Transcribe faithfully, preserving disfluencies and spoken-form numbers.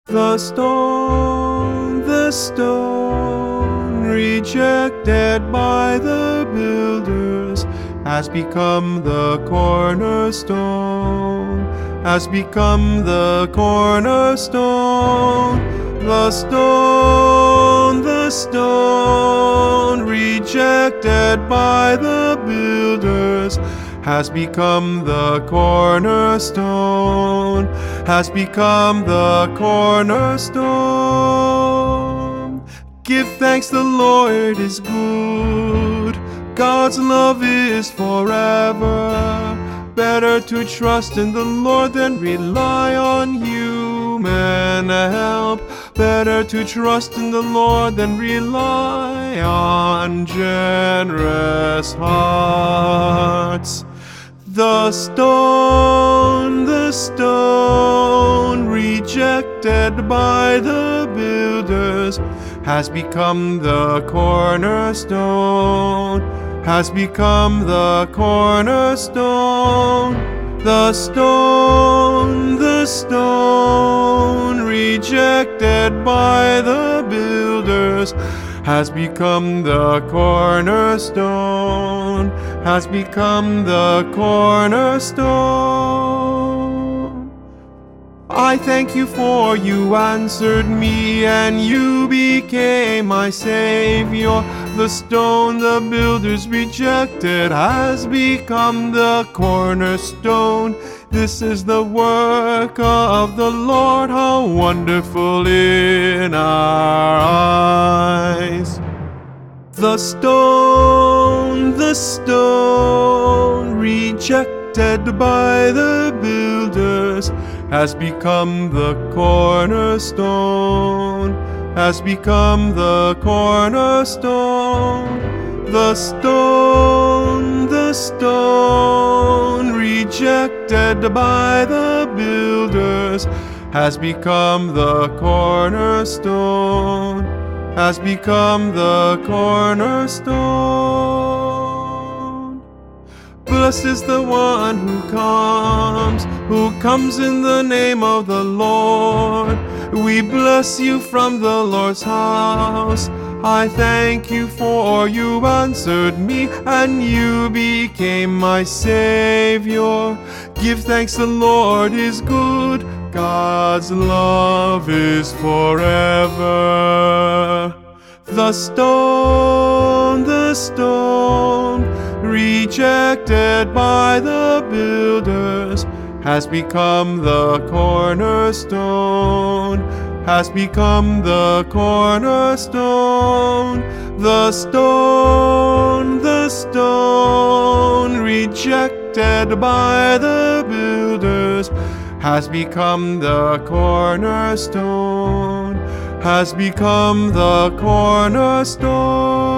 The stone, the stone, rejected by the builders, has become the cornerstone, has become the cornerstone. The stone, the stone, rejected by the builders, has become the cornerstone, has become the cornerstone. Give thanks, the Lord is good, God's love is forever. Better to trust in the Lord than rely on human help. Better to trust in the Lord than rely on generous hearts. The stone, the stone, rejected by the builders, has become the cornerstone, has become the cornerstone. The stone, the stone, rejected by the builders, has become the cornerstone, has become the cornerstone. I thank you, for you answered me, and you became my Savior. The stone the builders rejected has become the cornerstone. This is the work of the Lord, how wonderful in our eyes. The stone, the stone, rejected by the builders, has become the cornerstone, has become the cornerstone. The stone, the stone, rejected by the builders, has become the cornerstone, has become the cornerstone. Blessed is the one who comes, who comes in the name of the Lord. We bless you from the Lord's house. I thank you, for you answered me, and you became my Savior. Give thanks, the Lord is good, God's love is forever. The stone, the stone, rejected by the builders, has become the cornerstone, has become the cornerstone. The stone, the stone, rejected by the builders, has become the cornerstone, has become the cornerstone.